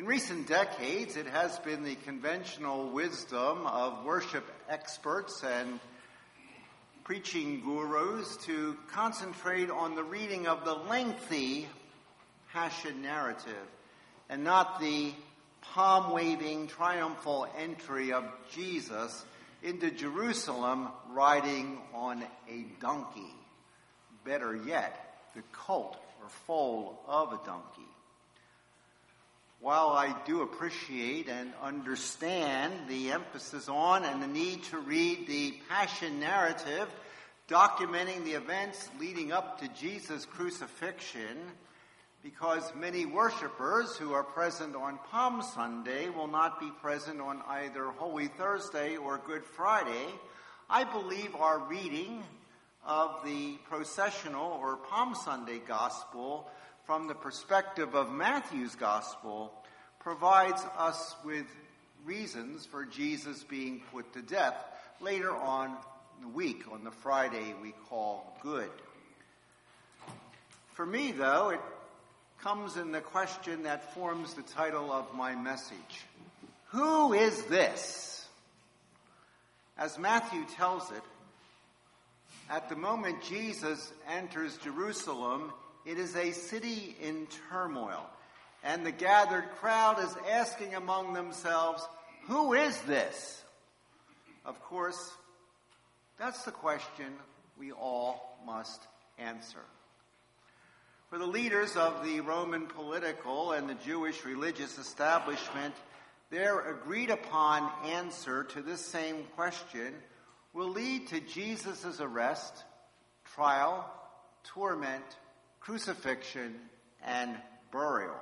In recent decades, it has been the conventional wisdom of worship experts and preaching gurus to concentrate on the reading of the lengthy Passion narrative and not the palm-waving triumphal entry of Jesus into Jerusalem riding on a donkey. Better yet, the colt or foal of a donkey. While I do appreciate and understand the emphasis on and the need to read the Passion narrative documenting the events leading up to Jesus' crucifixion, because many worshipers who are present on Palm Sunday will not be present on either Holy Thursday or Good Friday, I believe our reading of the processional or Palm Sunday Gospel from the perspective of Matthew's Gospel provides us with reasons for Jesus being put to death later on in the week, on the Friday we call Good. For me, though, it comes in the question that forms the title of my message. Who is this? As Matthew tells it, at the moment Jesus enters Jerusalem, it is a city in turmoil, and the gathered crowd is asking among themselves, who is this? Of course, that's the question we all must answer. For the leaders of the Roman political and the Jewish religious establishment, their agreed-upon answer to this same question will lead to Jesus' arrest, trial, torment, crucifixion, and burial.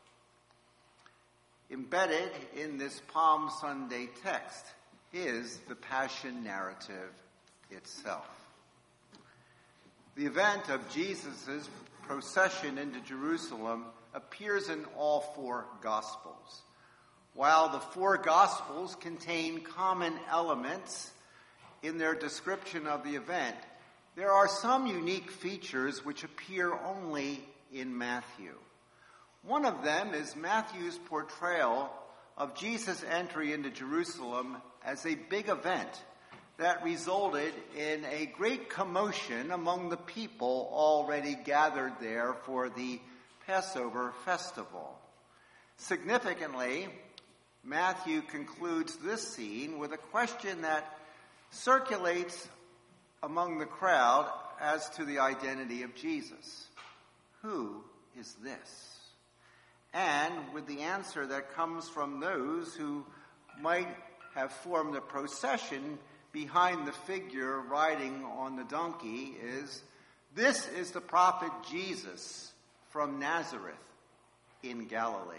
Embedded in this Palm Sunday text is the Passion narrative itself. The event of Jesus' procession into Jerusalem appears in all four Gospels. While the four Gospels contain common elements in their description of the event, there are some unique features which appear only in Matthew. One of them is Matthew's portrayal of Jesus' entry into Jerusalem as a big event that resulted in a great commotion among the people already gathered there for the Passover festival. Significantly, Matthew concludes this scene with a question that circulates among the crowd as to the identity of Jesus. Who is this? And with the answer that comes from those who might have formed a procession behind the figure riding on the donkey is, this is the prophet Jesus from Nazareth in Galilee.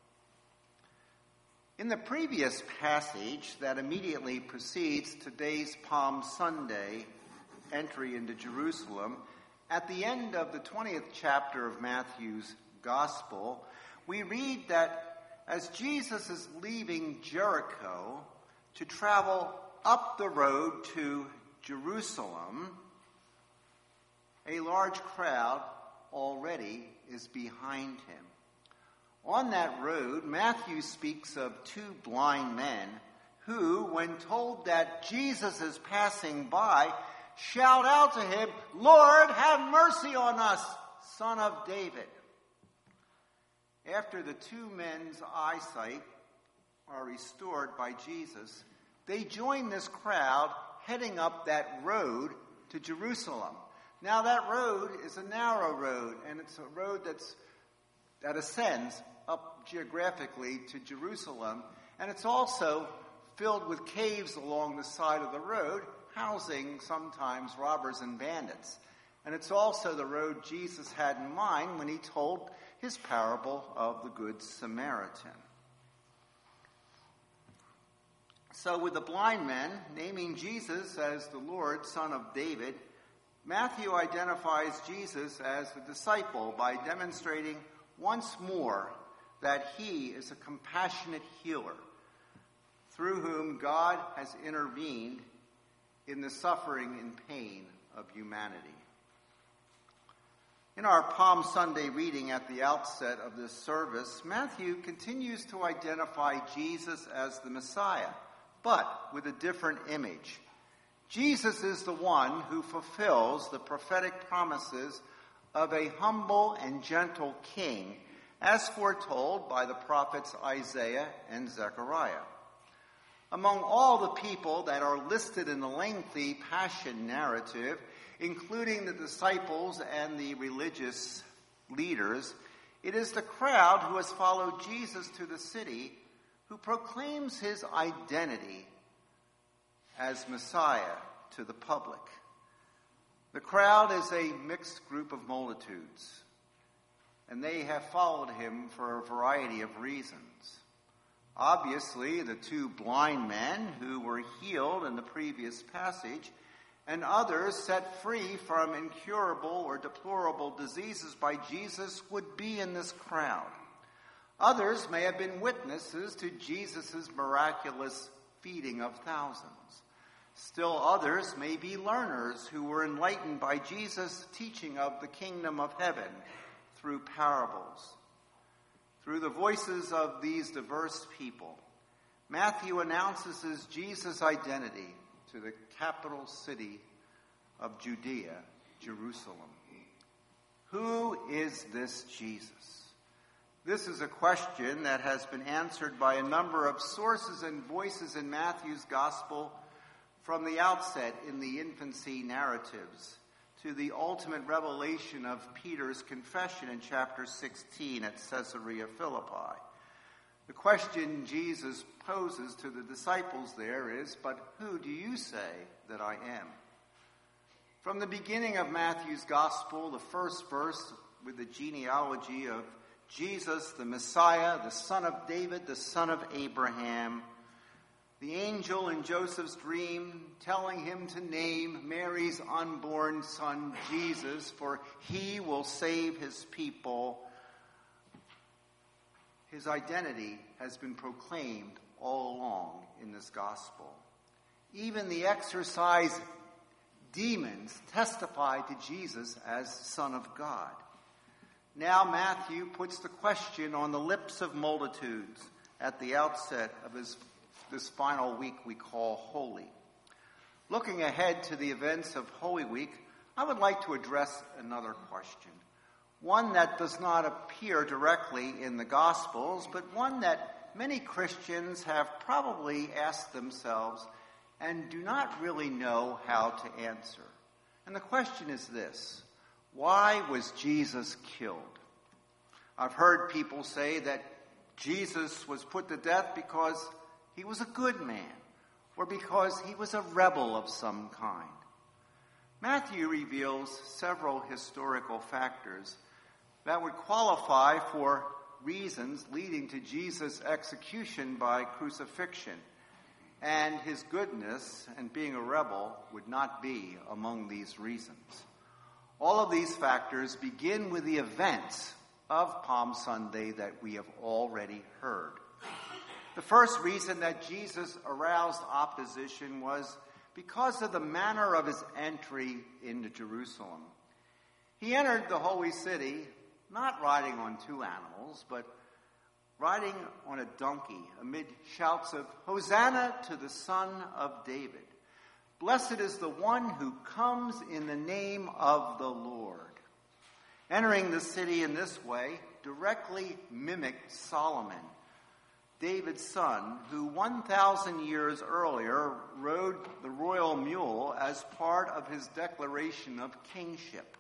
In the previous passage that immediately precedes today's Palm Sunday entry into Jerusalem, at the end of the 20th chapter of Matthew's Gospel, we read that as Jesus is leaving Jericho to travel up the road to Jerusalem, a large crowd already is behind him. On that road, Matthew speaks of two blind men who, when told that Jesus is passing by, shout out to him, "Lord, have mercy on us, Son of David." After the two men's eyesight are restored by Jesus, they join this crowd heading up that road to Jerusalem. Now that road is a narrow road, and it's a road that ascends up geographically to Jerusalem, and it's also filled with caves along the side of the road, housing sometimes robbers and bandits. And it's also the road Jesus had in mind when he told his parable of the Good Samaritan. So with the blind men naming Jesus as the Lord, Son of David, Matthew identifies Jesus as the disciple by demonstrating once more that he is a compassionate healer through whom God has intervened in the suffering and pain of humanity. In our Palm Sunday reading at the outset of this service, Matthew continues to identify Jesus as the Messiah, but with a different image. Jesus is the one who fulfills the prophetic promises of a humble and gentle king, as foretold by the prophets Isaiah and Zechariah. Among all the people that are listed in the lengthy Passion narrative, including the disciples and the religious leaders, it is the crowd who has followed Jesus to the city who proclaims his identity as Messiah to the public. The crowd is a mixed group of multitudes, and they have followed him for a variety of reasons. Obviously, the two blind men who were healed in the previous passage, and others set free from incurable or deplorable diseases by Jesus, would be in this crowd. Others may have been witnesses to Jesus' miraculous feeding of thousands. Still others may be learners who were enlightened by Jesus' teaching of the kingdom of heaven through parables. Through the voices of these diverse people, Matthew announces Jesus' identity to the capital city of Judea, Jerusalem. Who is this Jesus? This is a question that has been answered by a number of sources and voices in Matthew's gospel from the outset in the infancy narratives to the ultimate revelation of Peter's confession in chapter 16 at Caesarea Philippi. The question Jesus poses to the disciples there is, "But who do you say that I am?" From the beginning of Matthew's gospel, the first verse with the genealogy of Jesus, the Messiah, the son of David, the son of Abraham, the angel in Joseph's dream telling him to name Mary's unborn son Jesus, for he will save his people. His identity has been proclaimed all along in this gospel. Even the exorcised demons testify to Jesus as Son of God. Now Matthew puts the question on the lips of multitudes at the outset of this final week we call Holy. Looking ahead to the events of Holy Week, I would like to address another question. One that does not appear directly in the Gospels, but one that many Christians have probably asked themselves and do not really know how to answer. And the question is this: why was Jesus killed? I've heard people say that Jesus was put to death because he was a good man, or because he was a rebel of some kind. Matthew reveals several historical factors that would qualify for reasons leading to Jesus' execution by crucifixion, and his goodness and being a rebel would not be among these reasons. All of these factors begin with the events of Palm Sunday that we have already heard. The first reason that Jesus aroused opposition was because of the manner of his entry into Jerusalem. He entered the holy city not riding on two animals, but riding on a donkey amid shouts of "Hosanna to the Son of David. Blessed is the one who comes in the name of the Lord." Entering the city in this way directly mimicked Solomon, David's son, who 1,000 years earlier rode the royal mule as part of his declaration of kingship.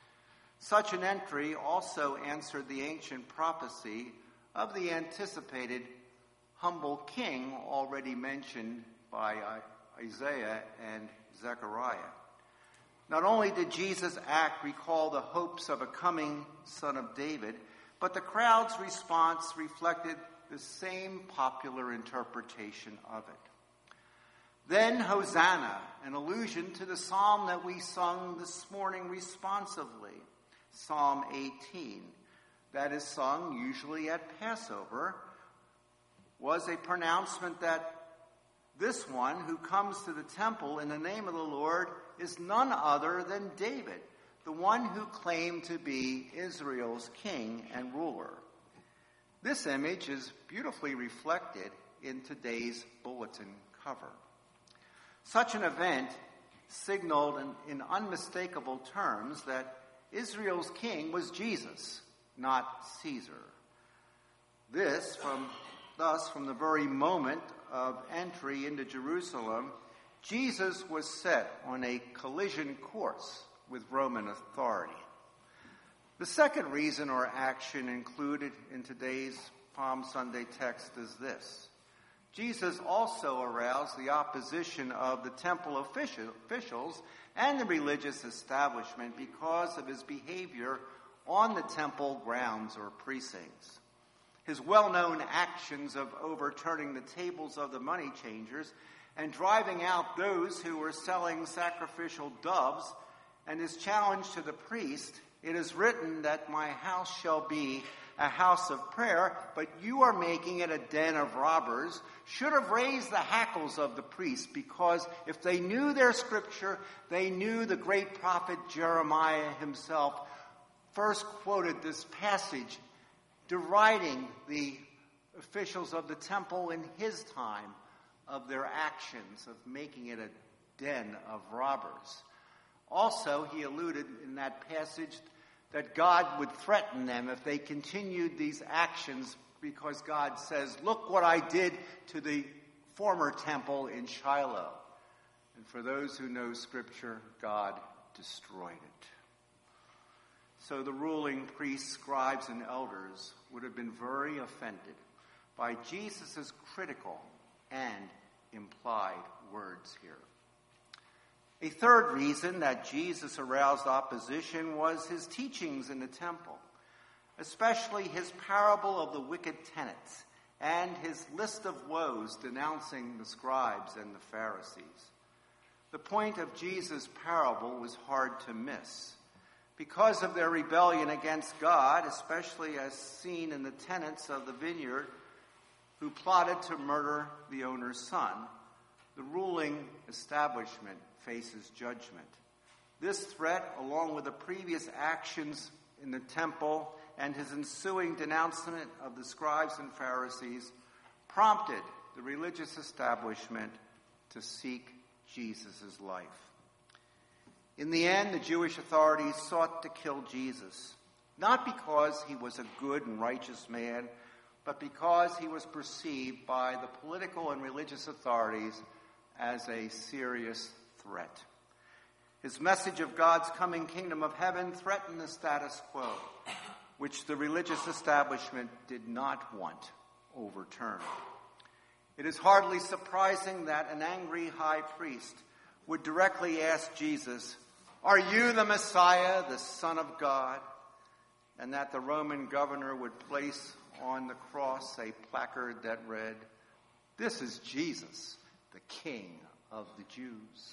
Such an entry also answered the ancient prophecy of the anticipated humble king already mentioned by Isaiah and Zechariah. Not only did Jesus' act recall the hopes of a coming son of David, but the crowd's response reflected the same popular interpretation of it. Then Hosanna, an allusion to the psalm that we sung this morning responsively, Psalm 18, that is sung usually at Passover, was a pronouncement that this one who comes to the temple in the name of the Lord is none other than David, the one who claimed to be Israel's king and ruler. This image is beautifully reflected in today's bulletin cover. Such an event signaled in unmistakable terms that Israel's king was Jesus, not Caesar. Thus, from the very moment of entry into Jerusalem, Jesus was set on a collision course with Roman authority. The second reason or action included in today's Palm Sunday text is this. Jesus also aroused the opposition of the temple officials and the religious establishment because of his behavior on the temple grounds or precincts. His well-known actions of overturning the tables of the money changers and driving out those who were selling sacrificial doves, and his challenge to the priest, "It is written that my house shall be a house of prayer, but you are making it a den of robbers," should have raised the hackles of the priests, because if they knew their scripture, they knew the great prophet Jeremiah himself first quoted this passage, deriding the officials of the temple in his time of their actions of making it a den of robbers. Also, he alluded in that passage that God would threaten them if they continued these actions, because God says, "Look what I did to the former temple in Shiloh." And for those who know Scripture, God destroyed it. So the ruling priests, scribes, and elders would have been very offended by Jesus' critical and implied words here. A third reason that Jesus aroused opposition was his teachings in the temple, especially his parable of the wicked tenants and his list of woes denouncing the scribes and the Pharisees. The point of Jesus' parable was hard to miss. Because of their rebellion against God, especially as seen in the tenants of the vineyard who plotted to murder the owner's son, the ruling establishment faces judgment. This threat, along with the previous actions in the temple and his ensuing denouncement of the scribes and Pharisees, prompted the religious establishment to seek Jesus' life. In the end, the Jewish authorities sought to kill Jesus, not because he was a good and righteous man, but because he was perceived by the political and religious authorities as a serious threat. His message of God's coming kingdom of heaven threatened the status quo, which the religious establishment did not want overturned. It is hardly surprising that an angry high priest would directly ask Jesus, "Are you the Messiah, the Son of God?" And that the Roman governor would place on the cross a placard that read, "This is Jesus, the King of the Jews."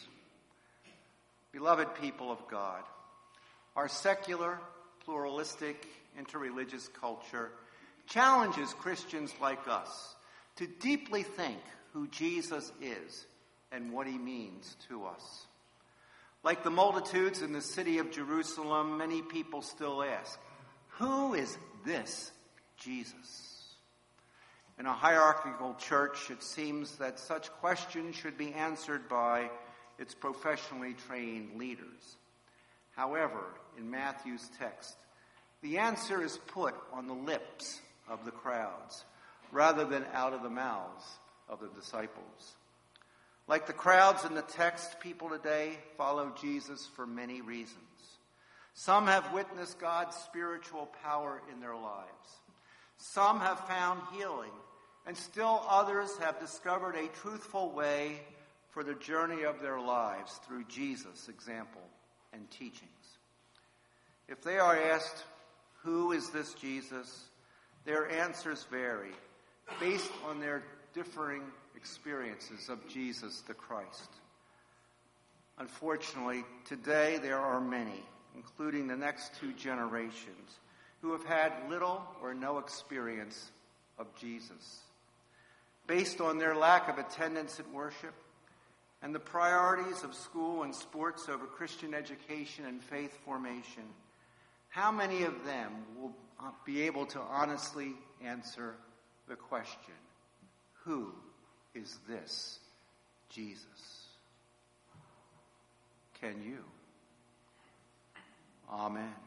Beloved people of God, our secular, pluralistic, interreligious culture challenges Christians like us to deeply think who Jesus is and what he means to us. Like the multitudes in the city of Jerusalem, many people still ask, "Who is this Jesus?" In a hierarchical church, it seems that such questions should be answered by its professionally trained leaders. However, in Matthew's text, the answer is put on the lips of the crowds rather than out of the mouths of the disciples. Like the crowds in the text, people today follow Jesus for many reasons. Some have witnessed God's spiritual power in their lives. Some have found healing, and still others have discovered a truthful way for the journey of their lives through Jesus' example and teachings. If they are asked, "Who is this Jesus?" their answers vary based on their differing experiences of Jesus the Christ. Unfortunately, today there are many, including the next two generations, who have had little or no experience of Jesus. Based on their lack of attendance at worship, and the priorities of school and sports over Christian education and faith formation, how many of them will be able to honestly answer the question, who is this Jesus? Can you? Amen.